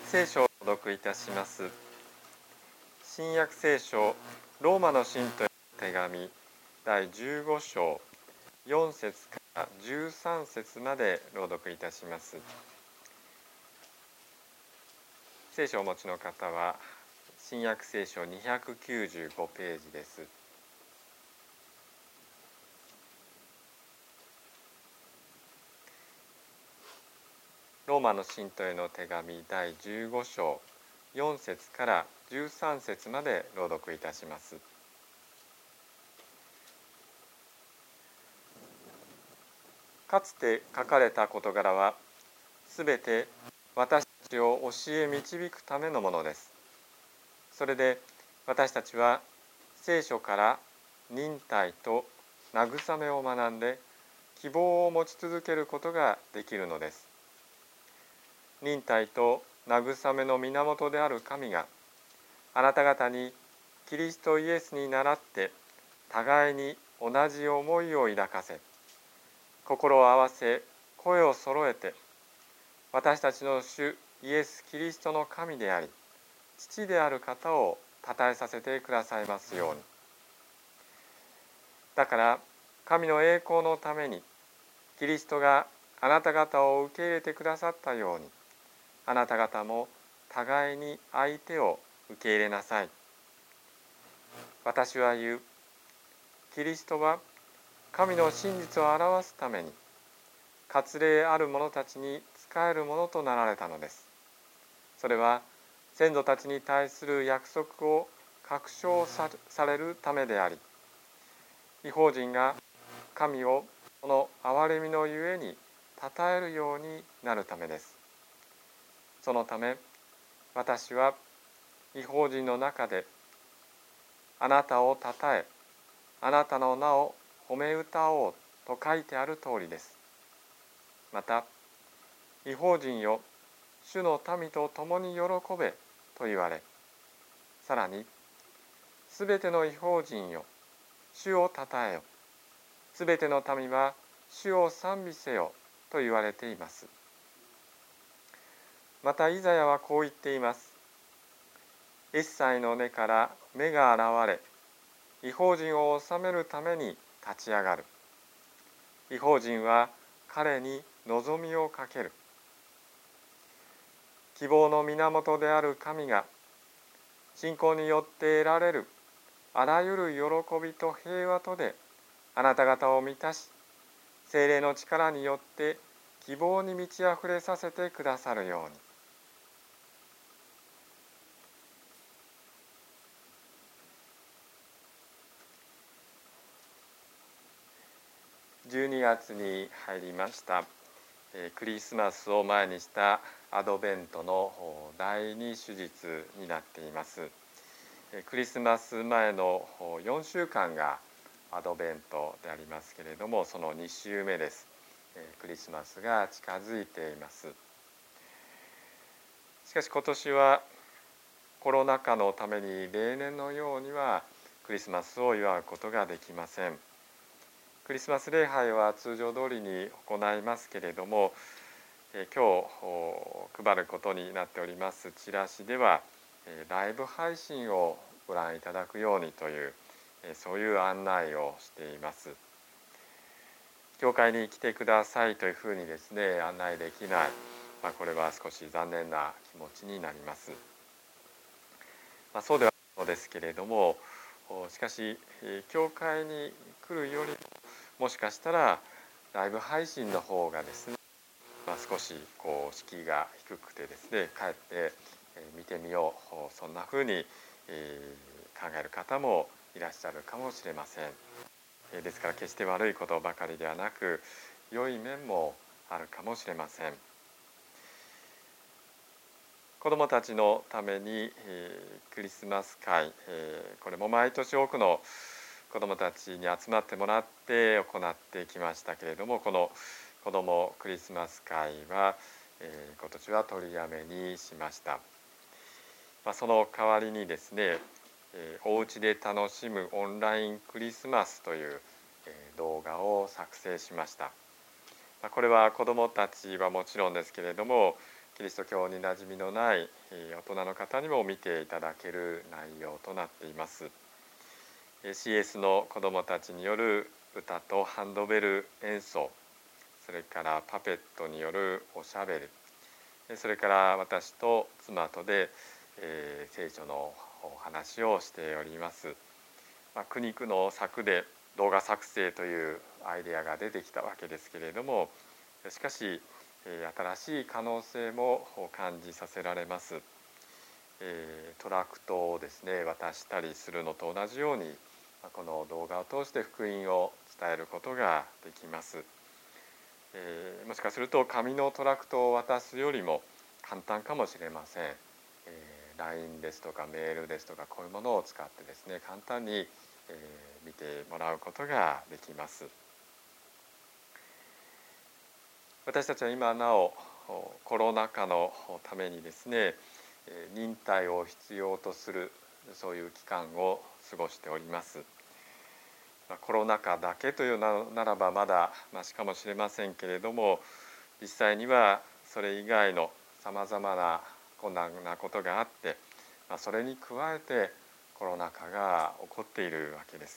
聖書を朗読いたします。新約聖書ローマの信徒への手紙第15章4節から13節まで朗読いたします。聖書をお持ちの方は新約聖書295ページです。ローマの信徒への手紙第15章4節から13節まで朗読いたします。かつて書かれた事柄はすべて私たちを教え導くためのものです。それで私たちは聖書から忍耐と慰めを学んで希望を持ち続けることができるのです。忍耐と慰めの源である神があなた方にキリストイエスに倣って互いに同じ思いを抱かせ、心を合わせ声を揃えて私たちの主イエス・キリストの神であり父である方を称えさせてくださいますように。だから神の栄光のためにキリストがあなた方を受け入れてくださったように、あなた方も互いに相手を受け入れなさい。私は言う。キリストは神の真実を表すために割礼ある者たちに仕えるものとなられたのです。それは先祖たちに対する約束を確証されるためであり、異邦人が神をその憐れみのゆえに称えるようになるためです。そのため私は異邦人の中であなたを称え、あなたの名を褒め歌おうと書いてある通りです。また異邦人よ、主の民と共に喜べと言われ、さらにすべての異邦人よ、主を称えよ、すべての民は主を賛美せよと言われています。またイザヤはこう言っています。エッサイの根から芽が現れ、異邦人を治めるために立ち上がる。異邦人は彼に望みをかける。希望の源である神が信仰によって得られるあらゆる喜びと平和とであなた方を満たし、聖霊の力によって希望に満ち溢れさせてくださるように。12月に入りました。クリスマスを前にしたアドベントの第2手術になっています。クリスマス前の4週間がアドベントでありますけれども、その2週目です。クリスマスが近づいています。しかし今年はコロナ禍のために例年のようにはクリスマスを祝うことができません。クリスマス礼拝は通常通りに行いますけれども、今日配ることになっておりますチラシではライブ配信をご覧いただくようにというそういう案内をしています。教会に来てくださいというふうにですね案内できない、これは少し残念な気持ちになります。そうではないのですけれども、しかし教会に来るよりもしかしたらライブ配信の方がですね、少し敷居が低くてですねかえって見てみよう、そんなふうに考える方もいらっしゃるかもしれません。ですから決して悪いことばかりではなく良い面もあるかもしれません。子どもたちのためにクリスマス会、これも毎年多くの子どもたちに集まってもらって行ってきましたけれども、この子どもクリスマス会は今年は取りやめにしました。その代わりにですね、お家で楽しむオンラインクリスマスという動画を作成しました。これは子どもたちはもちろんですけれども、 キリスト教に馴染みのない大人の方にも見ていただける内容となっています。CS の子どもたちによる歌とハンドベル演奏、それからパペットによるおしゃべり、それから私と妻とで、聖書のお話をしております。苦肉の策で動画作成というアイデアが出てきたわけですけれども、しかし新しい可能性も感じさせられます。トラクトをですね渡したりするのと同じように、この動画を通して福音を伝えることができます。もしかすると紙のトラクトを渡すよりも簡単かもしれません。LINE ですとかメールですとか、こういうものを使ってですね簡単に見てもらうことができます。私たちは今なおコロナ禍のためにですね忍耐を必要とする、そういう期間を過ごしております。コロナ禍だけというならばまだマシかもしれませんけれども、実際にはそれ以外のさまざまな困難なことがあって、それに加えてコロナ禍が起こっているわけです。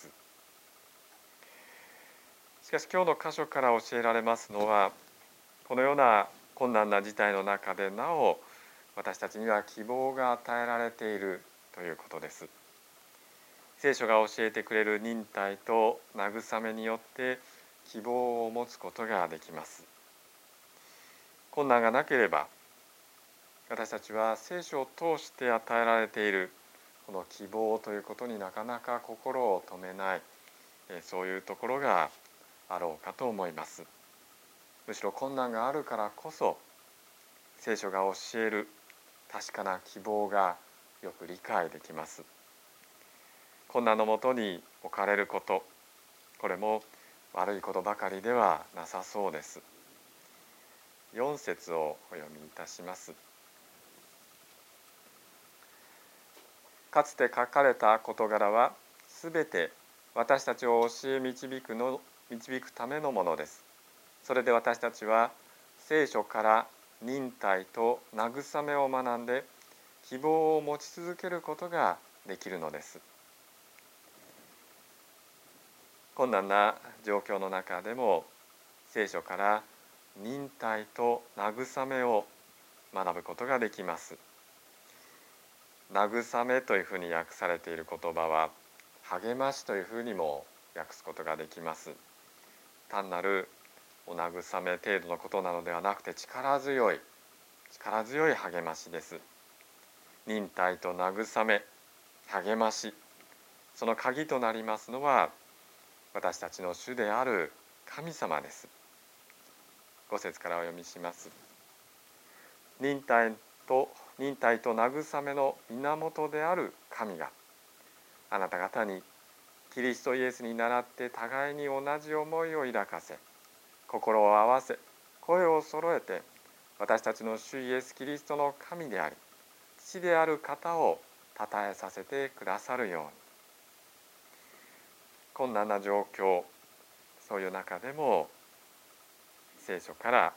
しかし今日の箇所から教えられますのは、このような困難な事態の中でなお私たちには希望が与えられているということです。聖書が教えてくれる忍耐と慰めによって希望を持つことができます。困難がなければ、私たちは聖書を通して与えられているこの希望ということになかなか心を止めない、そういうところがあろうかと思います。むしろ困難があるからこそ、聖書が教える確かな希望がよく理解できます。困難のもとに置かれること、これも悪いことばかりではなさそうです。4節をお読みいたします。かつて書かれた事柄はすべて私たちを教え導くためのものです。それで私たちは聖書から忍耐と慰めを学んで希望を持ち続けることができるのです。困難な状況の中でも聖書から忍耐と慰めを学ぶことができます。慰めというふうに訳されている言葉は励ましというふうにも訳すことができます。単なるお慰め程度のことなのではなくて力強い励ましです。忍耐と慰め、励まし、その鍵となりますのは私たちの主である神様です。5節からお読みします。忍耐と慰めの源である神があなた方にキリストイエスに倣って互いに同じ思いを抱かせ、心を合わせ、声を揃えて私たちの主イエスキリストの神であり父である方を称えさせてくださるように。困難な状況、そういう中でも聖書から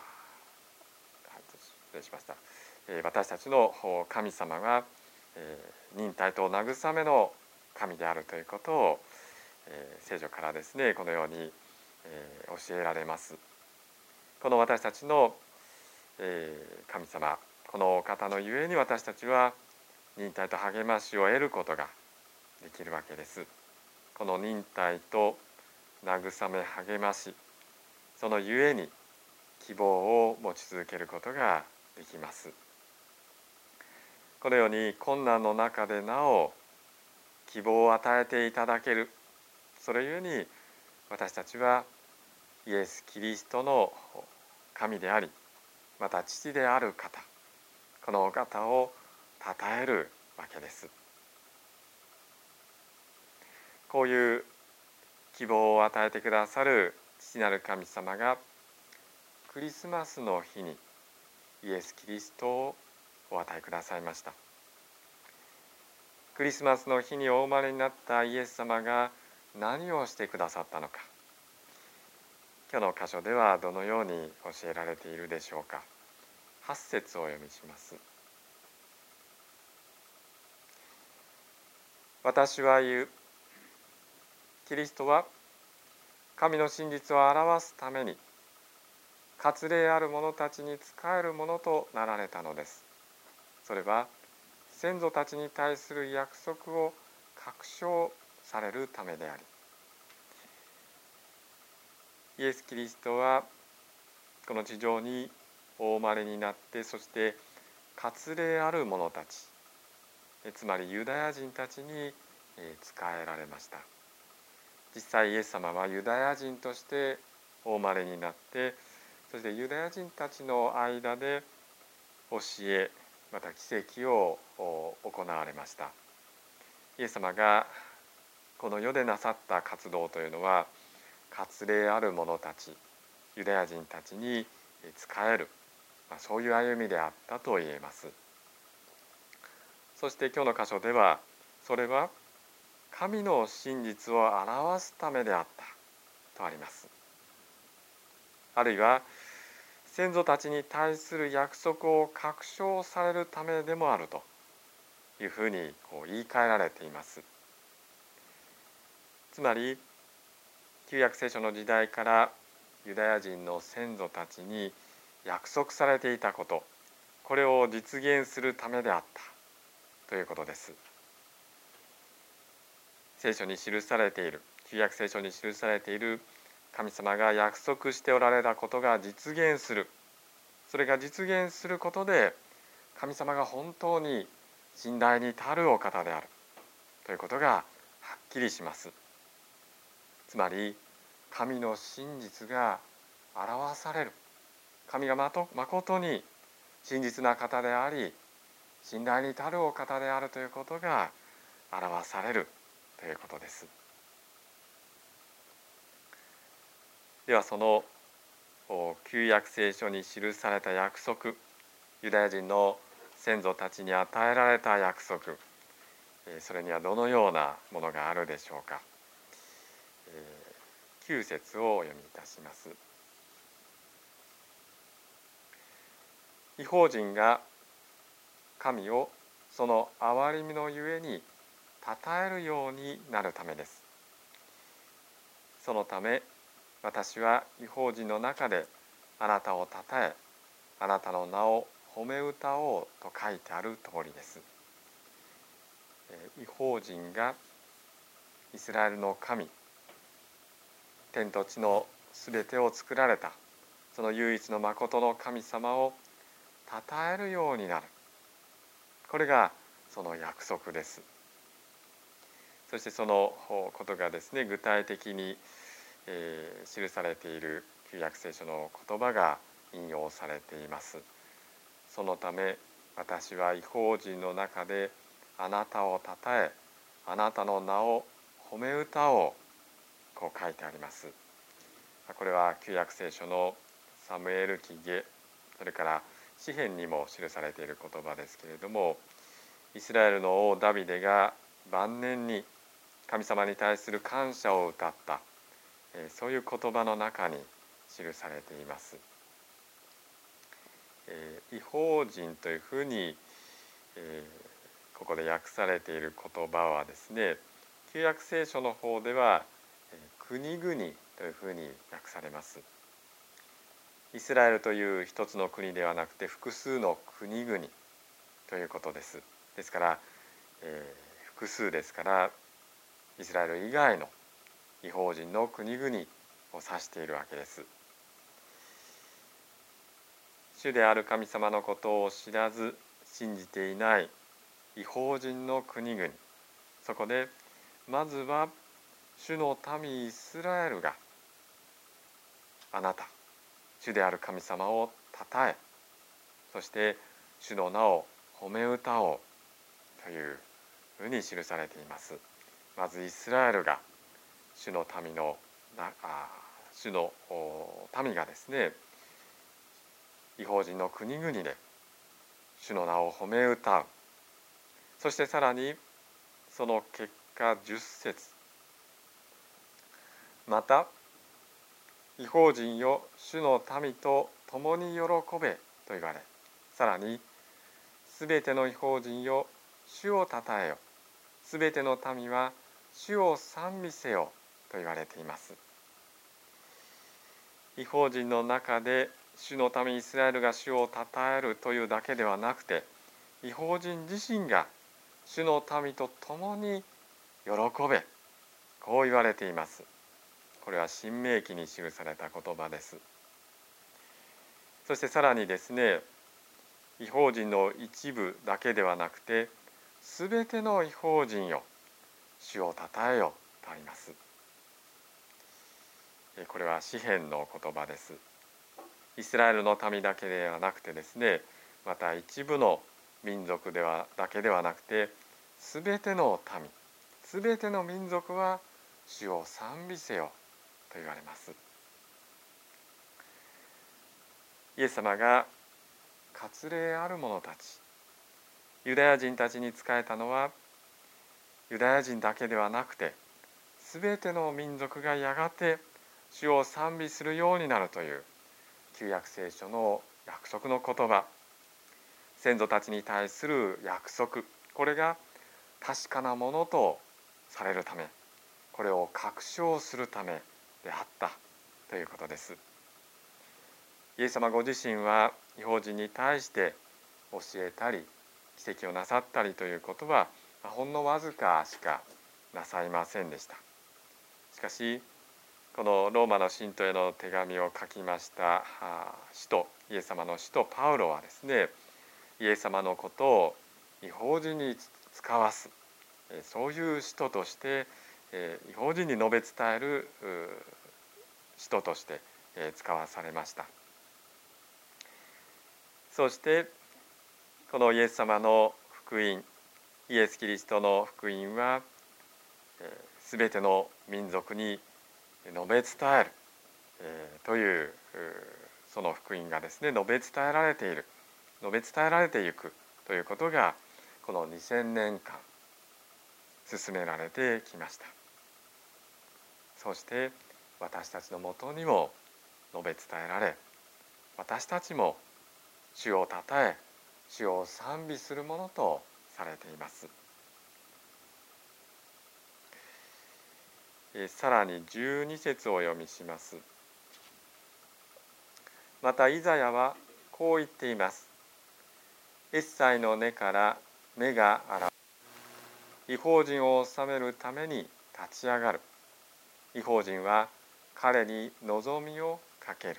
失礼しました、私たちの神様が忍耐と慰めの神であるということを聖書からですねこのように教えられます。この私たちの神様、このお方のゆえに私たちは忍耐と励ましを得ることができるわけです。この忍耐と慰め励まし、そのゆえに希望を持ち続けることができます。このように困難の中でなお希望を与えていただける、それゆえに私たちはイエス・キリストの神であり、また父である方、このお方を称えるわけです。こういう希望を与えてくださる父なる神様がクリスマスの日にイエス・キリストをお与えくださいました。クリスマスの日にお生まれになったイエス様が何をしてくださったのか、今日の箇所ではどのように教えられているでしょうか。 8節をお読みします。私は言う。キリストは神の真実を表すために割礼ある者たちに仕えるものとなられたのです。それは先祖たちに対する約束を確証されるためであり、イエス・キリストはこの地上にお生まれになって、そして割礼ある者たち、つまりユダヤ人たちに仕えられました。実際イエス様はユダヤ人としてお生まれになって、そしてユダヤ人たちの間で教え、また奇跡を行われました。イエス様がこの世でなさった活動というのは、割礼ある者たち、ユダヤ人たちに仕える、そういう歩みであったと言えます。そして今日の箇所では、それは神の真実を表すためであったとあります。あるいは先祖たちに対する約束を確証されるためでもあるというふうに言い換えられています。つまり旧約聖書の時代からユダヤ人の先祖たちに約束されていたこと、これを実現するためであったということです。聖書に記されている、旧約聖書に記されている神様が約束しておられたことが実現する。それが実現することで、神様が本当に信頼に足るお方であるということがはっきりします。つまり神の真実が表される。神がまことに真実な方であり、信頼に足るお方であるということが表されるということです。ではその旧約聖書に記された約束、ユダヤ人の先祖たちに与えられた約束、それにはどのようなものがあるでしょうか。9節をお読みいたします。異邦人が神をその憐れみのゆえに称えるようになるためです。そのため私は異邦人の中であなたを称え、あなたの名を褒め歌おうと書いてある通りです。異邦人がイスラエルの神、天と地のすべてを作られたその唯一の真の神様を称えるようになる。これがその約束です。そしてそのことがですね、具体的に、記されている旧約聖書の言葉が引用されています。そのため私は異邦人の中であなたを称え、あなたの名を褒め歌おう、こう書いてあります。これは旧約聖書のサムエル記下、それから詩編にも記されている言葉ですけれども、イスラエルの王ダビデが晩年に神様に対する感謝を歌った、そういう言葉の中に記されています。異邦人というふうに、ここで訳されている言葉はですね、旧約聖書の方では国々というふうに訳されます。イスラエルという一つの国ではなくて複数の国々ということです。ですから、複数ですからイスラエル以外の異邦人の国々を指しているわけです。主である神様のことを知らず信じていない異邦人の国々、そこでまずは主の民イスラエルがあなた、主である神様を称え、そして主の名を褒め歌おうというふうに記されています。まずイスラエルが主の民がですね、異邦人の国々で主の名を褒め歌う。そしてさらにその結果10節、また異邦人よ主の民と共に喜べと言われ、 さらに、すべての異邦人よ、主をたたえよ。すべての民は主を賛美せよと言われています。異邦人の中で主の民イスラエルが主をたたえるというだけではなくて、異邦人自身が主の民と共に喜べ、こう言われています。これは新明記に記された言葉です。そしてさらにですね、異邦人の一部だけではなくて、すべての異邦人よ、主をたたえよとあります。これは詩編の言葉です。イスラエルの民だけではなくてですね、また一部の民族だけではなくて、すべての民、すべての民族は主を賛美せよと言われます。イエス様が割礼ある者たち、ユダヤ人たちに仕えたのは、ユダヤ人だけではなくて、すべての民族がやがて主を賛美するようになるという旧約聖書の約束の言葉、先祖たちに対する約束、これが確かなものとされるため、これを確証するためであったということです。イエス様ご自身は異邦人に対して教えたり奇跡をなさったりということはほんのわずかしかなさいませんでした。しかしこのローマの信徒への手紙を書きました使徒、イエス様の使徒パウロはですね、イエス様のことを異邦人に使わす、そういう使徒として異邦人に述べ伝える使徒として使わされました。そしてこのイエス様の福音、イエス・キリストの福音はすべての民族に述べ伝えるというその福音がですね、述べ伝えられている、述べ伝えられていくということがこの2000年間進められてきました。そして私たちのもとにも述べ伝えられ、私たちも主をたたえ、主を賛美するものとされています。さらに12節を読みします。またイザヤはこう言っています。エッサイの根から芽が現れ、異邦人を治めるために立ち上がる。異邦人は彼に望みをかける。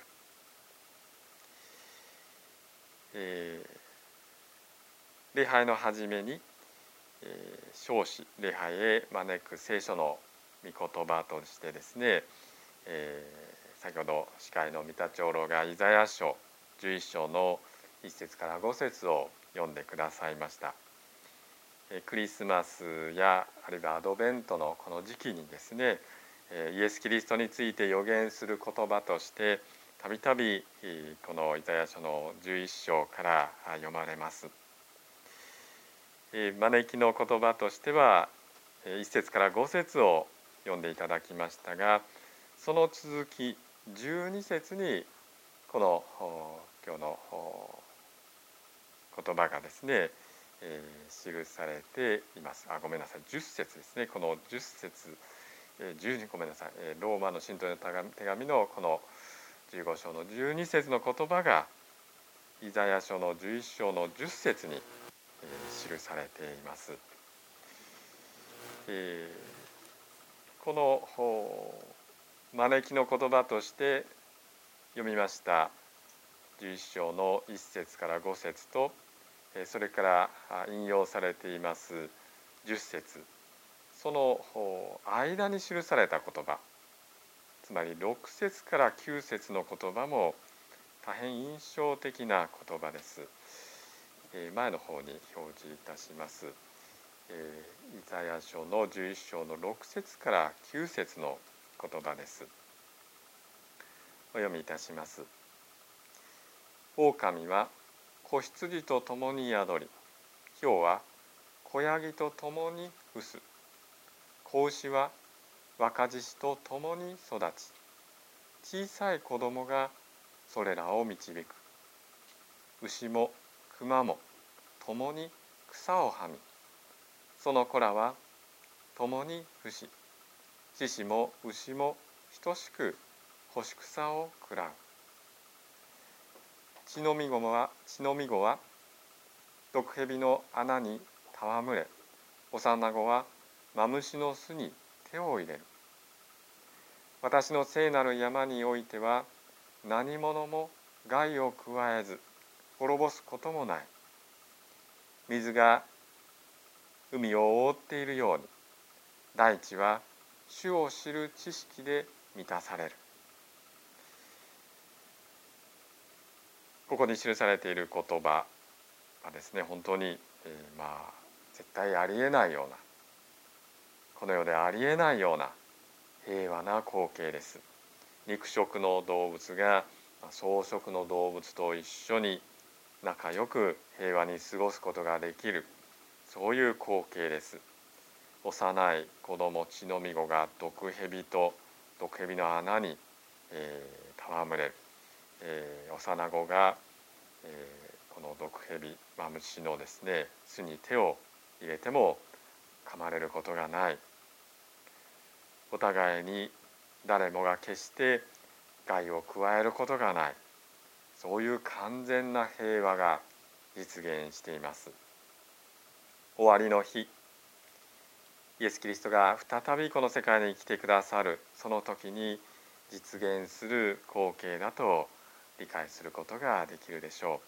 礼拝の初めに召使、礼拝へ招く聖書の御言葉としてですね、先ほど司会の三田長老がイザヤ書11章の1節から5節を読んでくださいました。クリスマスやあるいはアドベントのこの時期にですね、イエス・キリストについて予言する言葉としてたびたびこのイザヤ書の11章から読まれます。招きの言葉としては1節から5節を読んでいただきましたが、その続き12節にこの今日の言葉がですね、記されています。ごめんなさい、10節ですね。この10節、ごめんなさい、ローマの信徒への手紙のこの15章の12節の言葉がイザヤ書の11章の10節に記されています。この招きの言葉として読みました11章の1節から5節と、それから引用されています10節、その間に記された言葉、つまり6節から9節の言葉も大変印象的な言葉です。前の方に表示いたします。イザヤ書の11章の6節から9節の言葉です。お読みいたします。狼は子羊と共に宿り、豹は子ヤギと共に伏す。子牛は若獅子と共に育ち、小さい子供がそれらを導く。牛も熊も共に草をはみ、その子らは共に伏し、獅子も牛も等しく干し草を食らう。血のみ子は毒蛇の穴に戯れ、幼子はマムシの巣に手を入れる。私の聖なる山においては何者も害を加えず滅ぼすこともない。水が海を覆っているように、大地は主を知る知識で満たされる。ここに記されている言葉はですね、本当に、絶対ありえないような、この世でありえないような平和な光景です。肉食の動物が草食の動物と一緒に仲良く平和に過ごすことができる、そういう光景です。幼い子供血のみ子が毒蛇の穴に、戯れる、幼子が、この毒蛇マムシのですね巣に手を入れても噛まれることがない。お互いに誰もが決して害を加えることがない、そういう完全な平和が実現しています。終わりの日、イエス・キリストが再びこの世界に来てくださるその時に実現する光景だと理解することができるでしょう。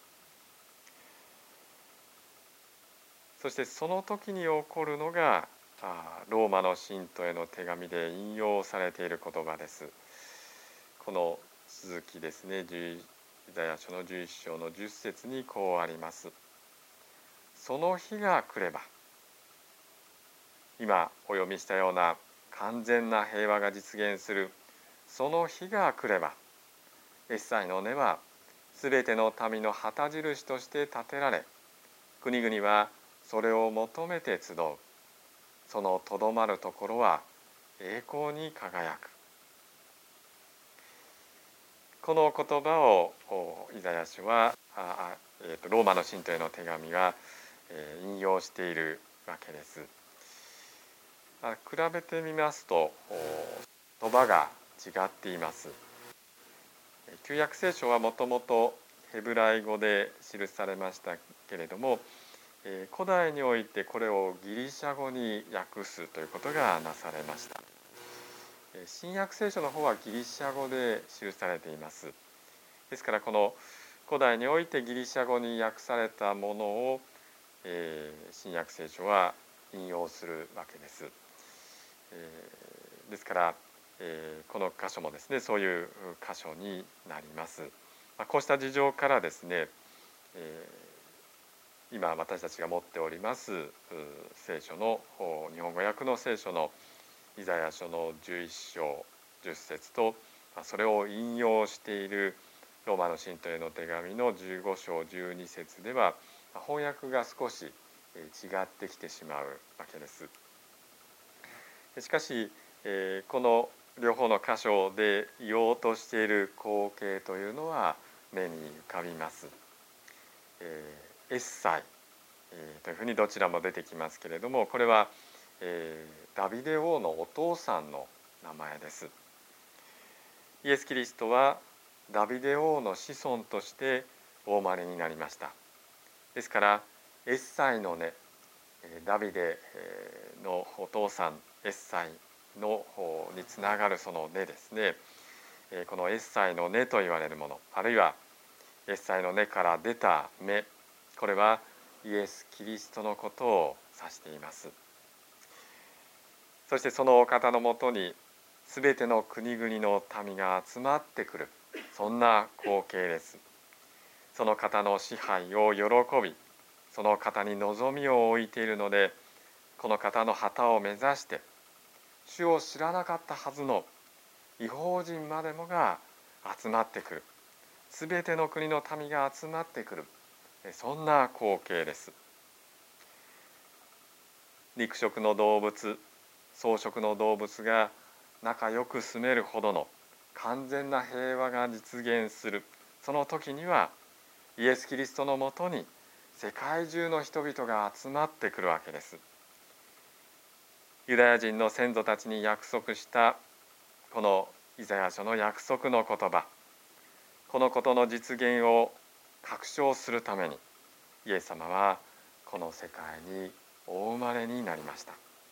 そしてその時に起こるのがローマの信徒への手紙で引用されている言葉です。この続きですね、イザヤ書の11章の10節にこうあります。その日が来れば、今お読みしたような完全な平和が実現するその日が来れば、エッサイの根はすべての民の旗印として立てられ、国々はそれを求めて集う。そのとどまるところは栄光に輝く。この言葉をイザヤ書はローマの信徒への手紙は引用しているわけです。比べてみますと言葉が違っています。旧約聖書はもともとヘブライ語で記されましたけれども、古代においてこれをギリシャ語に訳すということがなされました。新約聖書の方はギリシャ語で記されています。ですからこの古代においてギリシャ語に訳されたものを、新約聖書は引用するわけです。ですから、この箇所もですね、そういう箇所になります。こうした事情からですね、今私たちが持っております聖書の日本語訳の聖書のイザヤ書の11章10節とそれを引用しているローマの信徒への手紙の15章12節では翻訳が少し違ってきてしまうわけです。しかしこの両方の箇所で言おうとしている光景というのは目に浮かびます。エッサイというふうにどちらも出てきますけれども、これはダビデ王のお父さんの名前です。イエス・キリストはダビデ王の子孫としてお生まれになりました。ですからエッサイの根、ダビデのお父さんエッサイの方につながるその根ですね、このエッサイの根と言われるもの、あるいはエッサイの根から出た芽、これはイエス・キリストのことを指しています。そしてそのお方のもとにすべての国々の民が集まってくる、そんな光景です。その方の支配を喜び、その方に望みを置いているので、この方の旗を目指して主を知らなかったはずの異邦人までもが集まってくる、すべての国の民が集まってくる、そんな光景です。肉食の動物、草食の動物が仲良く住めるほどの完全な平和が実現する、その時にはイエス・キリストのもとに世界中の人々が集まってくるわけです。ユダヤ人の先祖たちに約束したこのイザヤ書の約束の言葉、このことの実現を確証するためにイエス様はこの世界にお生まれになりました。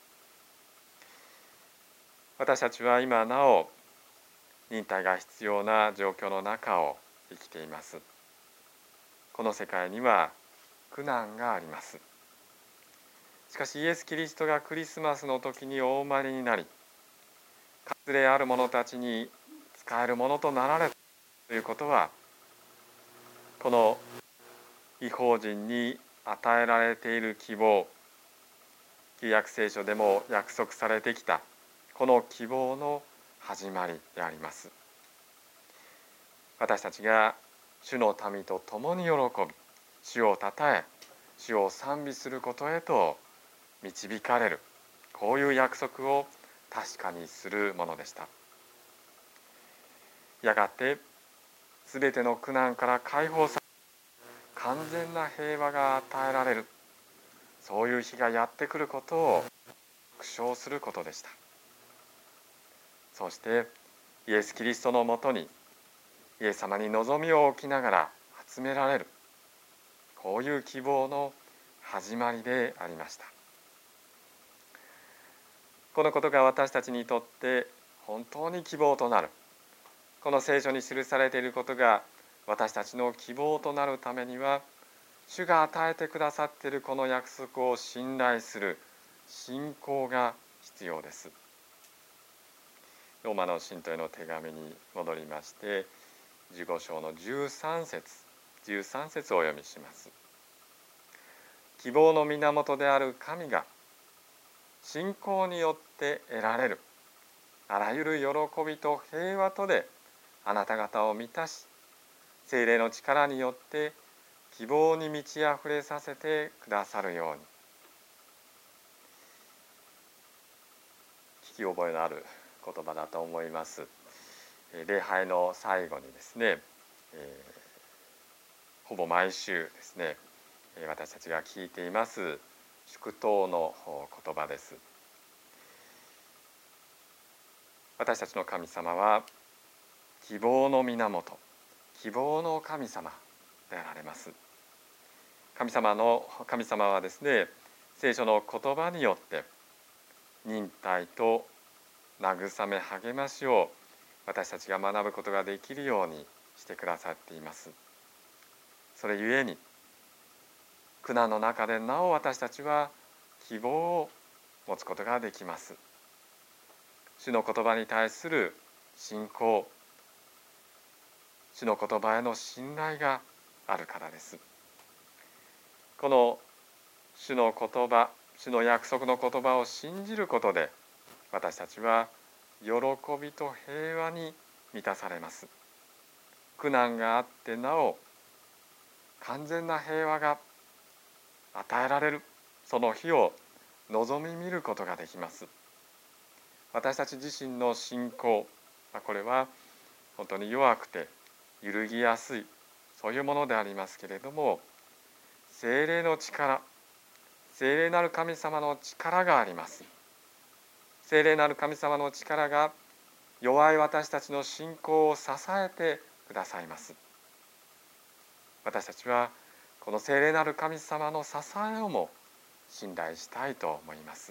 私たちは今なお忍耐が必要な状況の中を生きています。この世界には苦難があります。しかしイエス・キリストがクリスマスの時にお生まれになり、割礼ある者たちに使えるものとなられたということは、この異邦人に与えられている希望、旧約聖書でも約束されてきたこの希望の始まりであります。私たちが主の民と共に喜び、主をたたえ、主を賛美することへと導かれる、こういう約束を確かにするものでした。やがてすべての苦難から解放され、完全な平和が与えられる、そういう日がやってくることを確証することでした。そしてイエス・キリストのもとにイエス様に望みを置きながら集められる、こういう希望の始まりでありました。このことが私たちにとって本当に希望となる、この聖書に記されていることが私たちの希望となるためには、主が与えてくださっているこの約束を信頼する信仰が必要です。ローマの信徒への手紙に戻りまして、15章の13節をお読みします。希望の源である神が信仰によって得られるあらゆる喜びと平和とであなた方を満たし、聖霊の力によって希望に満ち溢れさせてくださるように。聞き覚えのある言葉だと思います。礼拝の最後にですね、ほぼ毎週ですね、私たちが聞いています祝祷の言葉です。私たちの神様は希望の源、希望の神様であられます。神様はですね、聖書の言葉によって忍耐と慰め励ましを私たちが学ぶことができるようにしてくださっています。それゆえに苦難の中でなお私たちは希望を持つことができます。主の言葉に対する信仰、主の言葉への信頼があるからです。この主の言葉、主の約束の言葉を信じることで、私たちは喜びと平和に満たされます。苦難があってなお完全な平和が与えられる、その日を望み見ることができます。私たち自身の信仰、これは本当に弱くて揺るぎやすい、そういうものでありますけれども、聖霊の力、聖霊なる神様の力があります。聖霊なる神様の力が弱い私たちの信仰を支えてくださいます。私たちはこの聖霊なる神様の支えをも信頼したいと思います。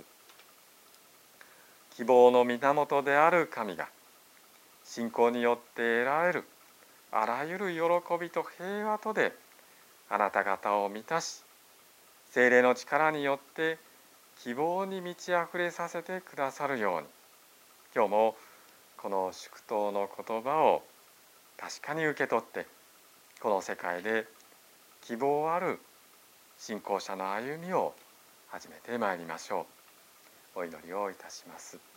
希望の源である神が信仰によって得られるあらゆる喜びと平和とであなた方を満たし、聖霊の力によって希望に満ち溢れさせてくださるように、今日もこの祝祷の言葉を確かに受け取って、この世界で希望ある信仰者の歩みを始めてまいりましょう。お祈りをいたします。